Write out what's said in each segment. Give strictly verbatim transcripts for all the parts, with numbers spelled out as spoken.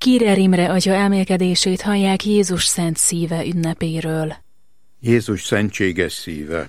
Kírer Imre atya elmélkedését hallják Jézus szent szíve ünnepéről. Jézus szentséges szíve.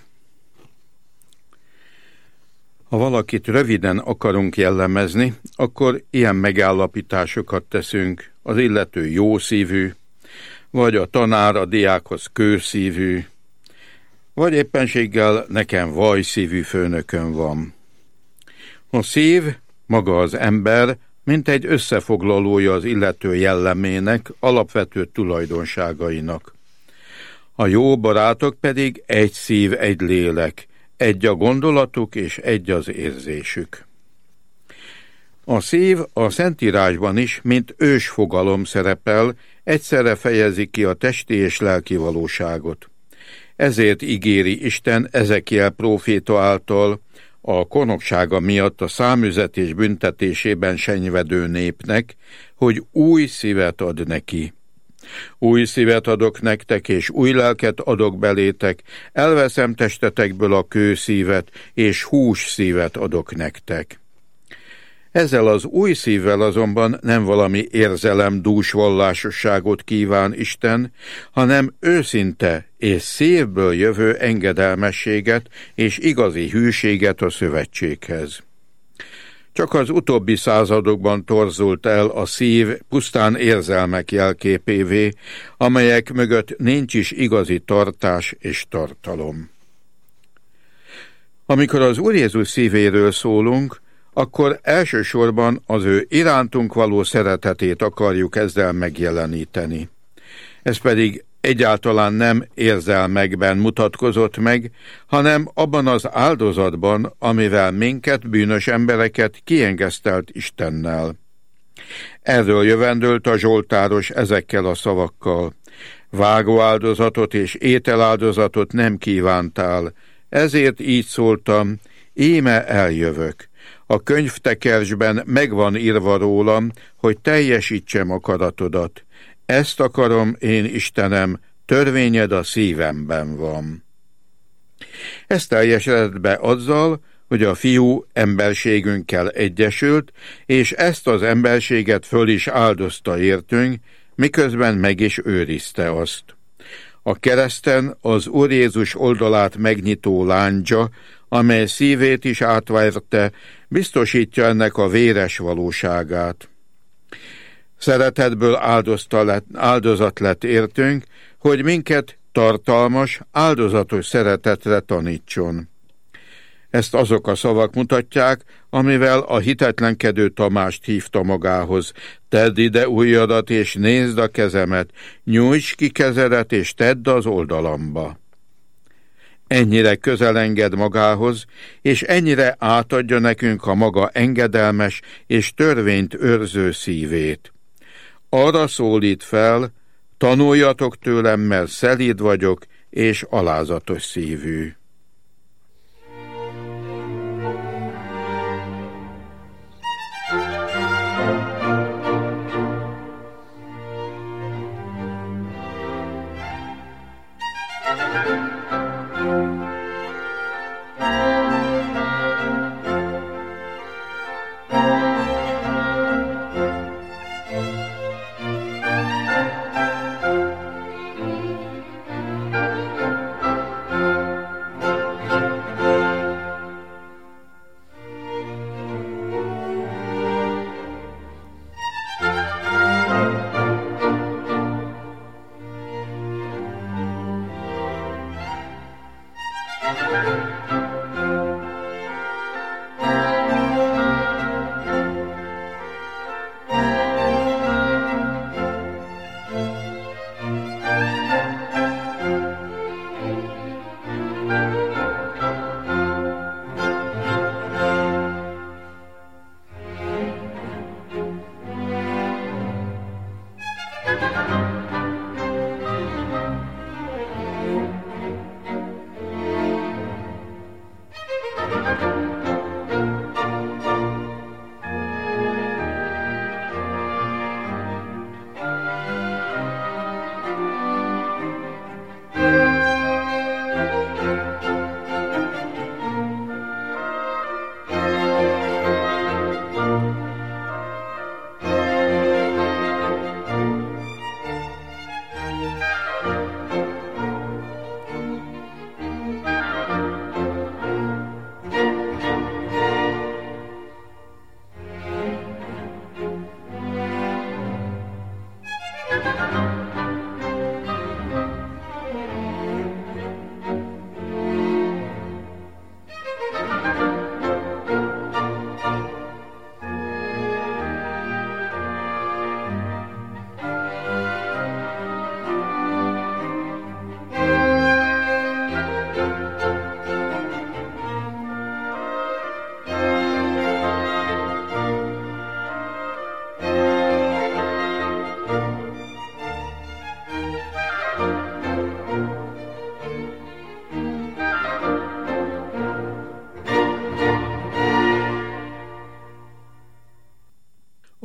Ha valakit röviden akarunk jellemezni, akkor ilyen megállapításokat teszünk: az illető jó szívű, vagy a tanár a diákhoz kőszívű, vagy éppenséggel nekem vajszívű főnököm van. A szív, maga az ember, mint egy összefoglalója az illető jellemének, alapvető tulajdonságainak. A jó barátok pedig egy szív, egy lélek, egy a gondolatuk és egy az érzésük. A szív a Szentírásban is, mint ősfogalom szerepel, egyszerre fejezi ki a testi és lelki valóságot. Ezért ígéri Isten Ezekiel próféta által a konoksága miatt a számüzetés büntetésében senyvedő népnek, hogy új szívet ad neki. Új szívet adok nektek, és új lelket adok belétek, elveszem testetekből a kőszívet, és hús szívet adok nektek. Ezzel az új szívvel azonban nem valami érzelemdús vallásosságot kíván Isten, hanem őszinte és szívből jövő engedelmességet és igazi hűséget a szövetséghez. Csak az utóbbi századokban torzult el a szív pusztán érzelmek jelképévé, amelyek mögött nincs is igazi tartás és tartalom. Amikor az Úr Jézus szívéről szólunk, akkor elsősorban az ő irántunk való szeretetét akarjuk ezzel megjeleníteni. Ez pedig egyáltalán nem érzelmekben mutatkozott meg, hanem abban az áldozatban, amivel minket, bűnös embereket kiengesztelt Istennel. Erről jövendőlt a zsoltáros ezekkel a szavakkal: vágóáldozatot és ételáldozatot nem kívántál, ezért így szóltam, íme eljövök. A könyvtekercsben megvan írva rólam, hogy teljesítsem akaratodat. Ezt akarom én, Istenem, törvényed a szívemben van. Ez teljesedett be azzal, hogy a fiú emberségünkkel egyesült, és ezt az emberséget föl is áldozta értünk, miközben meg is őrizte azt. A kereszten az Úr Jézus oldalát megnyitó láncsa, amely szívét is átverte, biztosítja ennek a véres valóságát. Szeretetből lett, áldozat lett értünk, hogy minket tartalmas, áldozatos szeretetre tanítson. Ezt azok a szavak mutatják, amivel a hitetlenkedő Tamást hívta magához: tedd ide ujjadat és nézd a kezemet, nyújts ki kezedet és tedd az oldalamba. Ennyire közel enged magához, és ennyire átadja nekünk a maga engedelmes és törvényt őrző szívét. Arra szólít fel: tanuljatok tőlem, mert szelíd vagyok és alázatos szívű.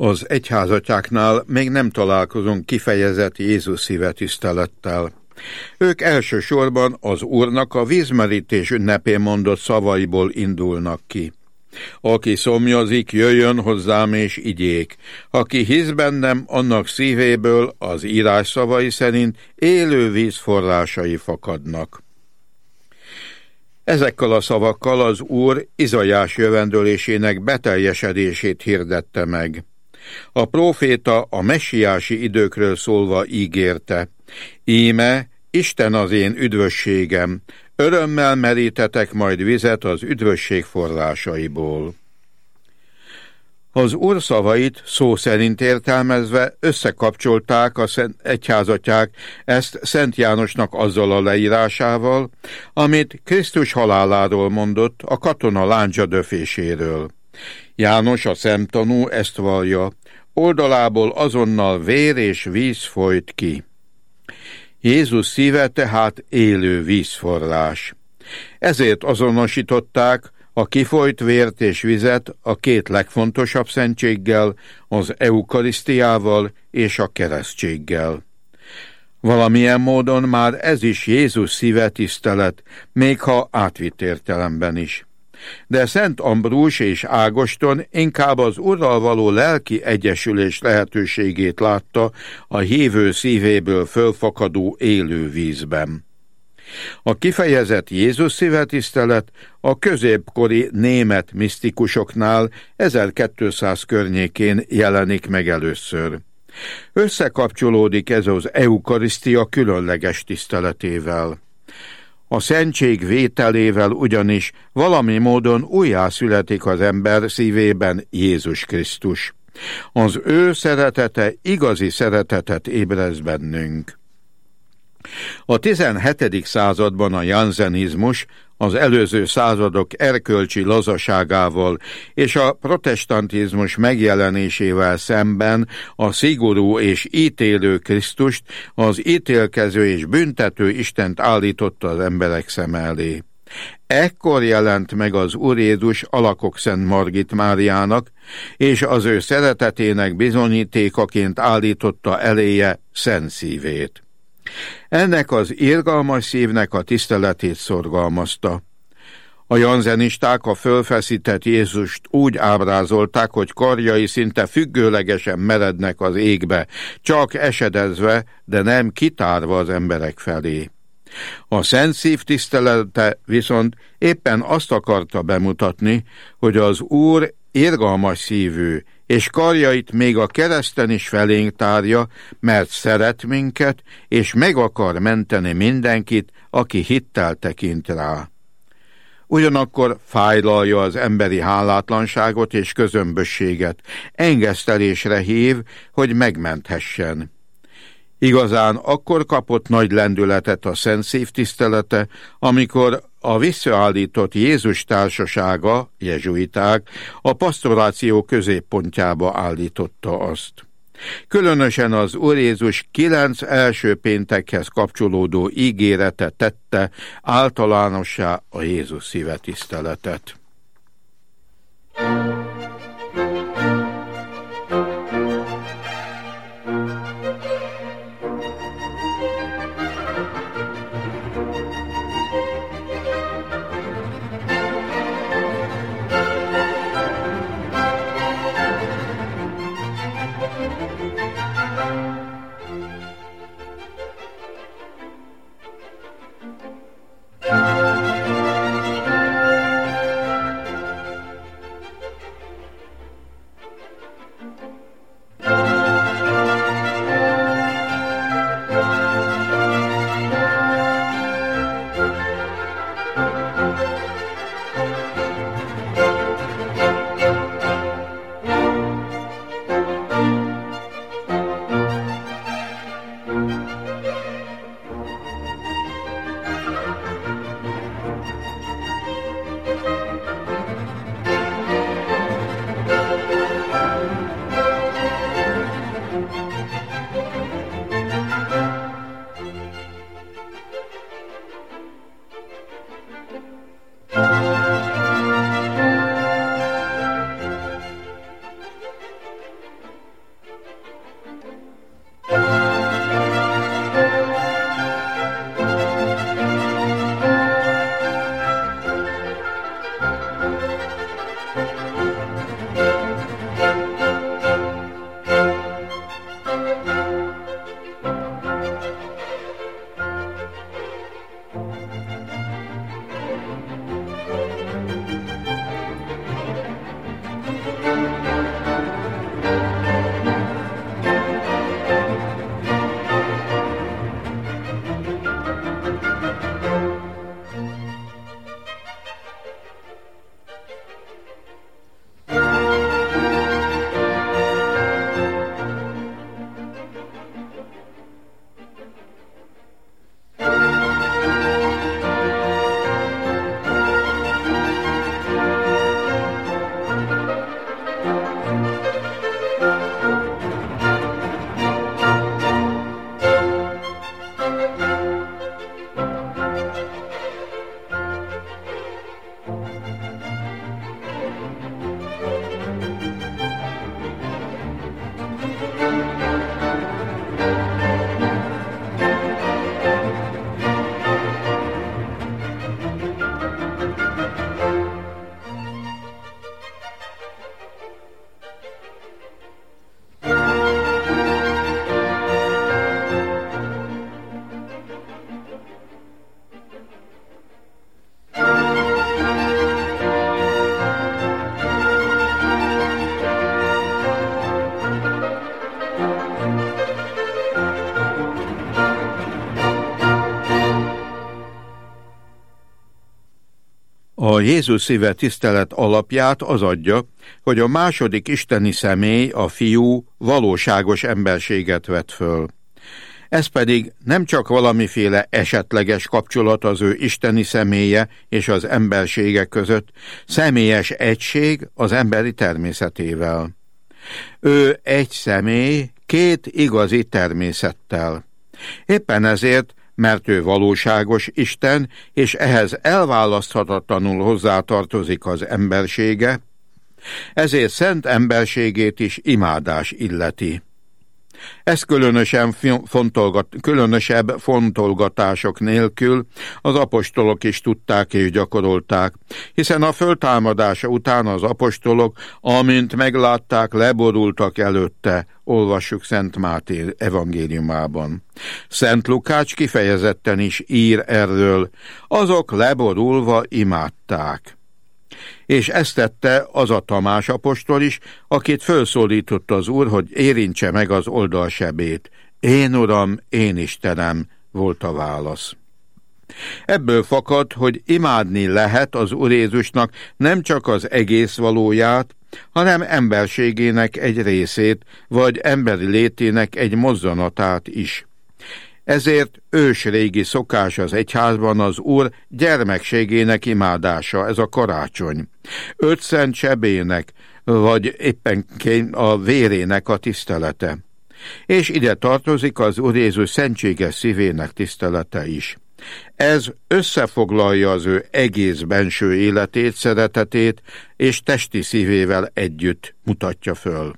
Az egyházatyáknál még nem találkozunk kifejezett Jézus szíve tisztelettel. Ők elsősorban az Úrnak a vízmerítés ünnepén mondott szavaiból indulnak ki. Aki szomjazik, jöjjön hozzám és igyék. Aki hisz bennem, annak szívéből az írás szavai szerint élő víz forrásai fakadnak. Ezekkel a szavakkal az Úr Izaiás jövendölésének beteljesedését hirdette meg. A próféta a messiási időkről szólva ígérte: íme, Isten az én üdvösségem, örömmel merítetek majd vizet az üdvösség forrásaiból. Az Úr szavait szó szerint értelmezve összekapcsolták a egyházatyák ezt Szent Jánosnak azzal a leírásával, amit Krisztus haláláról mondott, a katona láncsa döféséről. János a szemtanú ezt vallja: oldalából azonnal vér és víz folyt ki. Jézus szíve tehát élő vízforrás. Ezért azonosították a kifolyt vért és vizet a két legfontosabb szentséggel, az eukarisztiával és a keresztséggel. Valamilyen módon már ez is Jézus szíve tisztelet, még ha átvitt értelemben is. De Szent Ambrus és Ágoston inkább az Urral való lelki egyesülés lehetőségét látta a hívő szívéből fölfakadó élő vízben. A kifejezett Jézus szíve tisztelet a középkori német misztikusoknál ezerkétszáz környékén jelenik meg először. Összekapcsolódik ez az eukarisztia különleges tiszteletével. A szentség vételével ugyanis valami módon újjászületik az ember szívében Jézus Krisztus. Az ő szeretete igazi szeretetet ébreszt bennünk. A tizenhetedik században a janzenizmus az előző századok erkölcsi lazaságával és a protestantizmus megjelenésével szemben a szigorú és ítélő Krisztust, az ítélkező és büntető Istent állította az emberek szem elé. Ekkor jelent meg az Úr Jézus Alakok Szent Margit Máriának, és az ő szeretetének bizonyítékaként állította eléje szent szívét. Ennek az irgalmas szívnek a tiszteletét szorgalmazta. A janzenisták a fölfeszített Jézust úgy ábrázolták, hogy karjai szinte függőlegesen merednek az égbe, csak esedezve, de nem kitárva az emberek felé. A Szent Szív tisztelete viszont éppen azt akarta bemutatni, hogy az Úr irgalmas szívű, és karjait még a kereszten is felénk tárja, mert szeret minket, és meg akar menteni mindenkit, aki hittel tekint rá. Ugyanakkor fájlalja az emberi hálátlanságot és közömbösséget, engesztelésre hív, hogy megmenthessen. Igazán akkor kapott nagy lendületet a Szent Szív tisztelete, amikor a visszaállított Jézus társasága, jezsuiták, a pasztoráció középpontjába állította azt. Különösen az Úr Jézus kilenc első péntekhez kapcsolódó ígérete tette általánossá a Jézus szíve tiszteletet. A Jézus szíve tisztelet alapját az adja, hogy a második isteni személy, a Fiú valóságos emberséget vet föl. Ez pedig nem csak valamiféle esetleges kapcsolat az ő isteni személye és az embersége között, személyes egység az emberi természetével. Ő egy személy, két igazi természettel. Éppen ezért, mert ő valóságos Isten, és ehhez elválaszthatatlanul hozzátartozik az embersége, ezért szent emberségét is imádás illeti. Ezt különösen fontolgat, különösebb fontolgatások nélkül az apostolok is tudták és gyakorolták, hiszen a föltámadása után az apostolok, amint meglátták, leborultak előtte, olvassuk Szent Máté evangéliumában. Szent Lukács kifejezetten is ír erről, azok leborulva imádták. És ezt tette az a Tamás apostol is, akit felszólított az Úr, hogy érintse meg az oldalsebét. Én, Uram, én Istenem, volt a válasz. Ebből fakad, hogy imádni lehet az Úr Jézusnak nem csak az egész valóját, hanem emberségének egy részét, vagy emberi létének egy mozzanatát is. Ezért ősrégi szokás az egyházban az Úr gyermekségének imádása, ez a karácsony. Öt szent sebének, vagy éppen a vérének a tisztelete. És ide tartozik az Úr Jézus szentséges szívének tisztelete is. Ez összefoglalja az ő egész benső életét, szeretetét, és testi szívével együtt mutatja föl.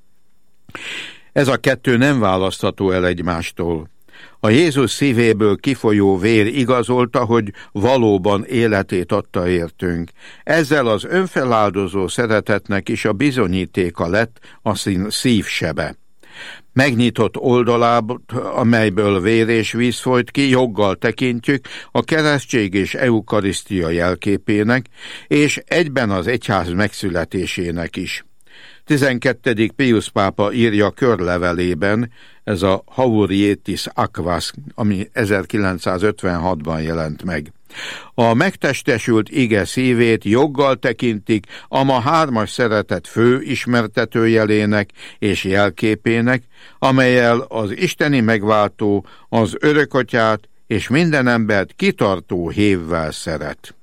Ez a kettő nem választható el egymástól. A Jézus szívéből kifolyó vér igazolta, hogy valóban életét adta értünk. Ezzel az önfeláldozó szeretetnek is a bizonyítéka lett a szívsebe. Megnyitott oldalából, amelyből vér és víz folyt ki, joggal tekintjük a keresztség és eukarisztia jelképének, és egyben az egyház megszületésének is. tizenkettedik Pius pápa írja körlevelében, ez a Haurietis Aquas, ami ezerkilencszázötvenhatban jelent meg. A megtestesült ige szívét joggal tekintik a ma hármas szeretet fő ismertetőjelének és jelképének, amellyel az isteni megváltó az örökatyát és minden embert kitartó hévvel szeret.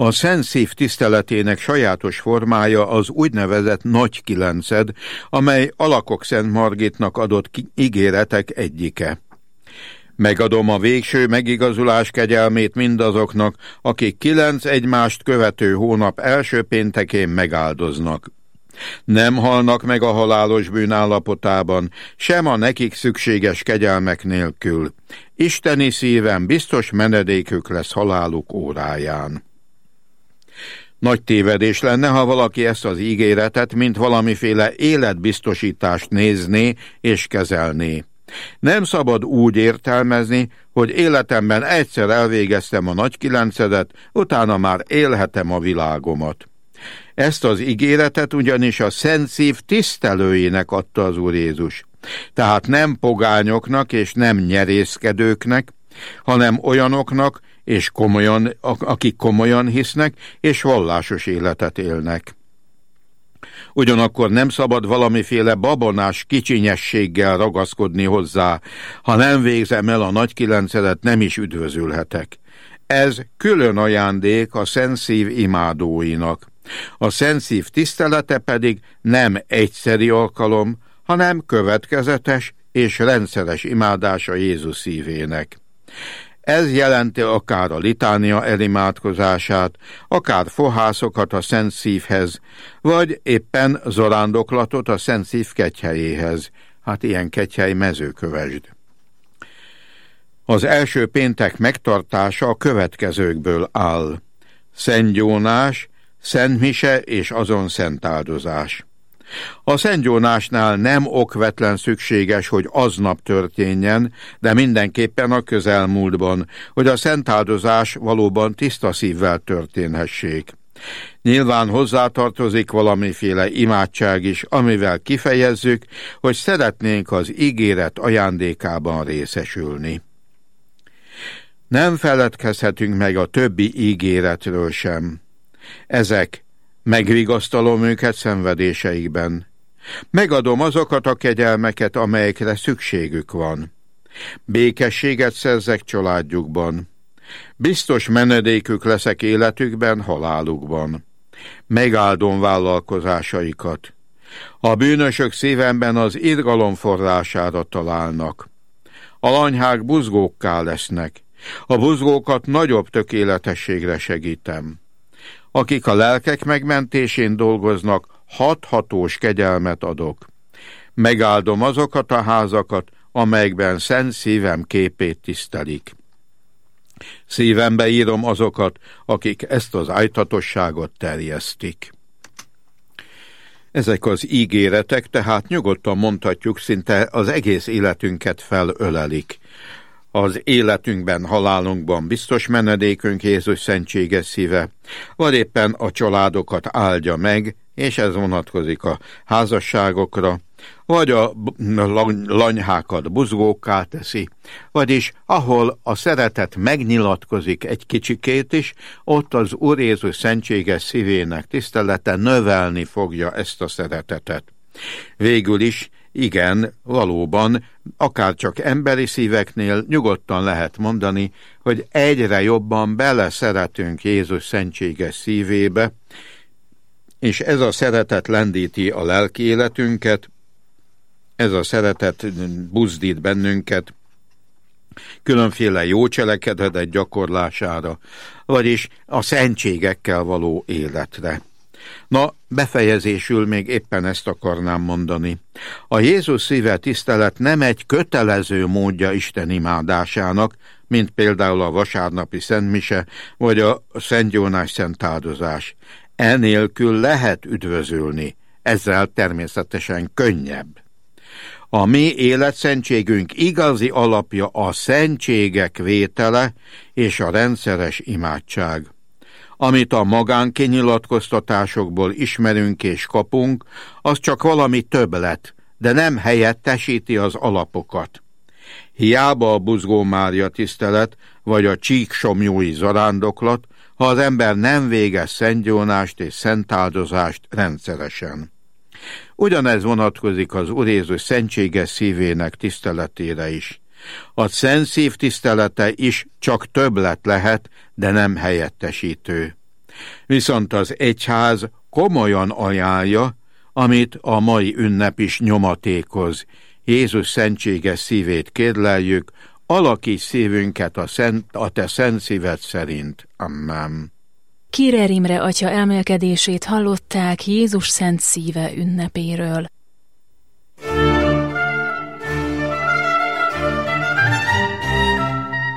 A Szent Szív tiszteletének sajátos formája az úgynevezett Nagy Kilenced, amely Alakok Szent Margitnak adott ígéretek egyike. Megadom a végső megigazulás kegyelmét mindazoknak, akik kilenc egymást követő hónap első péntekén megáldoznak. Nem halnak meg a halálos bűn állapotában, sem a nekik szükséges kegyelmek nélkül. Isteni szíven biztos menedékük lesz haláluk óráján. Nagy tévedés lenne, ha valaki ezt az ígéretet, mint valamiféle életbiztosítást nézné és kezelné. Nem szabad úgy értelmezni, hogy életemben egyszer elvégeztem a Nagy Kilencedet, utána már élhetem a világomat. Ezt az ígéretet ugyanis a Szent Szív tisztelőinek adta az Úr Jézus. Tehát nem pogányoknak és nem nyerészkedőknek, hanem olyanoknak, és komolyan, akik komolyan hisznek, és vallásos életet élnek. Ugyanakkor nem szabad valamiféle babonás kicsinyességgel ragaszkodni hozzá, ha nem végzem el a Nagy Kilencedet, nem is üdvözülhetek. Ez külön ajándék a Szent Szív imádóinak. A Szent Szív tisztelete pedig nem egyszeri alkalom, hanem következetes és rendszeres imádása Jézus szívének. Ez jelenti akár a litánia elimádkozását, akár fohászokat a Szent Szívhez, vagy éppen zarándoklatot a Szent Szív kegyhelyéhez. Hát ilyen kegyhely Mezőkövesd. Az első péntek megtartása a következőkből áll: szentgyónás, szentmise és azon szentáldozás. A szentgyónásnál nem okvetlen szükséges, hogy aznap történjen, de mindenképpen a közelmúltban, hogy a szentáldozás valóban tiszta szívvel történhessék. Nyilván hozzátartozik valamiféle imádság is, amivel kifejezzük, hogy szeretnénk az ígéret ajándékában részesülni. Nem feledkezhetünk meg a többi ígéretről sem. Ezek: megvigasztalom őket szenvedéseikben. Megadom azokat a kegyelmeket, amelyekre szükségük van. Békességet szerzek családjukban. Biztos menedékük leszek életükben, halálukban. Megáldom vállalkozásaikat. A bűnösök szívemben az irgalom forrására találnak. A lanyhák buzgókká lesznek. A buzgókat nagyobb tökéletességre segítem. Akik a lelkek megmentésén dolgoznak, hathatós kegyelmet adok. Megáldom azokat a házakat, amelyekben Szent Szívem képét tisztelik. Szívembe írom azokat, akik ezt az ájtatosságot terjesztik. Ezek az ígéretek, tehát nyugodtan mondhatjuk, szinte az egész életünket felölelik. Az életünkben, halálunkban biztos menedékünk Jézus szentséges szíve, vagy éppen a családokat áldja meg, és ez vonatkozik a házasságokra, vagy a lanyhákat buzgókká teszi, vagyis ahol a szeretet megnyilatkozik egy kicsikét is, ott az Úr Jézus szentséges szívének tisztelete növelni fogja ezt a szeretetet. Végül is, igen, valóban, akár csak emberi szíveknél nyugodtan lehet mondani, hogy egyre jobban beleszeretünk Jézus szentséges szívébe, és ez a szeretet lendíti a lelki életünket, ez a szeretet buzdít bennünket különféle jó cselekedetek gyakorlására, vagyis a szentségekkel való életre. Na, befejezésül még éppen ezt akarnám mondani. A Jézus szíve tisztelet nem egy kötelező módja Isten imádásának, mint például a vasárnapi szentmise, vagy a szentgyónás szentáldozás. Enélkül lehet üdvözülni, ezzel természetesen könnyebb. A mi életszentségünk igazi alapja a szentségek vétele és a rendszeres imádság. Amit a magánkinyilatkoztatásokból ismerünk és kapunk, az csak valami többlet, de nem helyettesíti az alapokat. Hiába a Buzgó Mária tisztelet, vagy a csíksomjói zarándoklat, ha az ember nem végez szentgyónást és szentáldozást rendszeresen. Ugyanez vonatkozik az Úr Jézus szentséges szívének tiszteletére is. A Szent Szív tisztelete is csak többlet lehet, de nem helyettesítő. Viszont az egyház komolyan ajánlja, amit a mai ünnep is nyomatékoz. Jézus szentséges szívét kérleljük, alakíts szívünket a, szent, a te szent szíved szerint. Amen. Kirer Imre atya elmélkedését hallották Jézus szent szíve ünnepéről.